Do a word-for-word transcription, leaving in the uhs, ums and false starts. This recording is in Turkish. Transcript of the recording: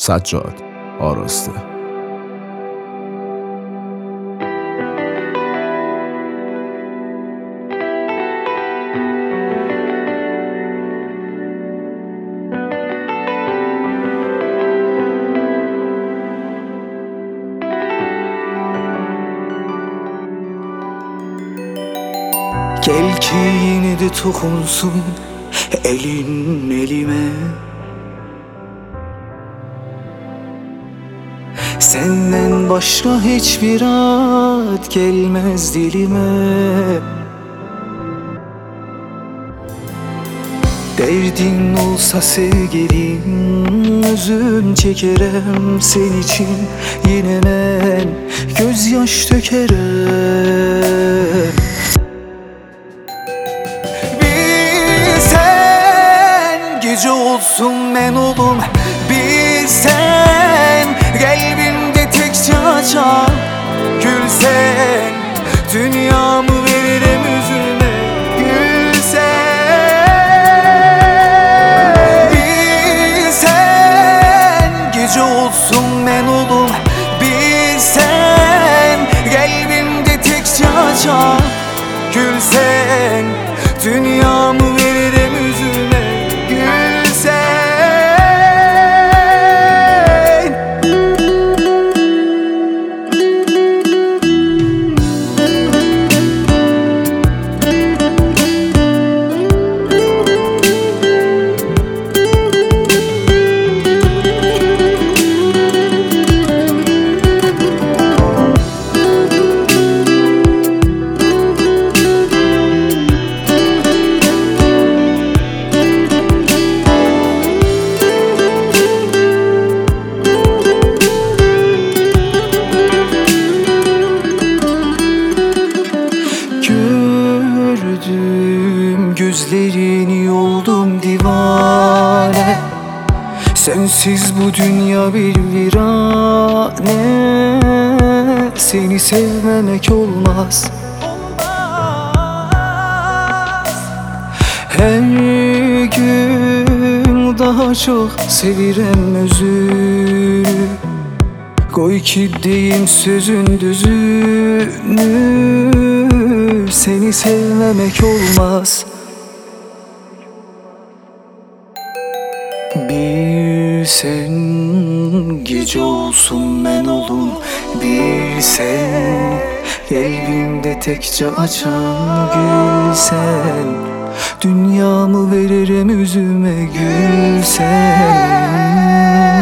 سجاد آراسته. Gel ki yine de dokunsun elin elime. Senden başka hiçbir ad gelmez dilime. Derdin olsa sevgilim, özüm çekerem sen için. Yine ben gözyaş dökerem. Bilsen gece olsun ben olum, bilsen kalbimde tekçe açan gülsen, dünyamı veririm üzülme gülsen. Bilsen gece olsun ben olum, bilsen kalbimde tekçe açan gülsen, dünyamı veririm üzülme gülsen. Gördüm gözlerini, oldum divane. Sensiz bu dünya bir virane. Seni sevmemek olmaz. Her gün daha çok sevirem özünü. Koy ki deyim sözün düzünü. Seni sevmemek olmaz. Bilsen gece olsun ben olum, bilsen kalbimde tekçe açan gülsen, dünyamı veririm üzüme gülsen.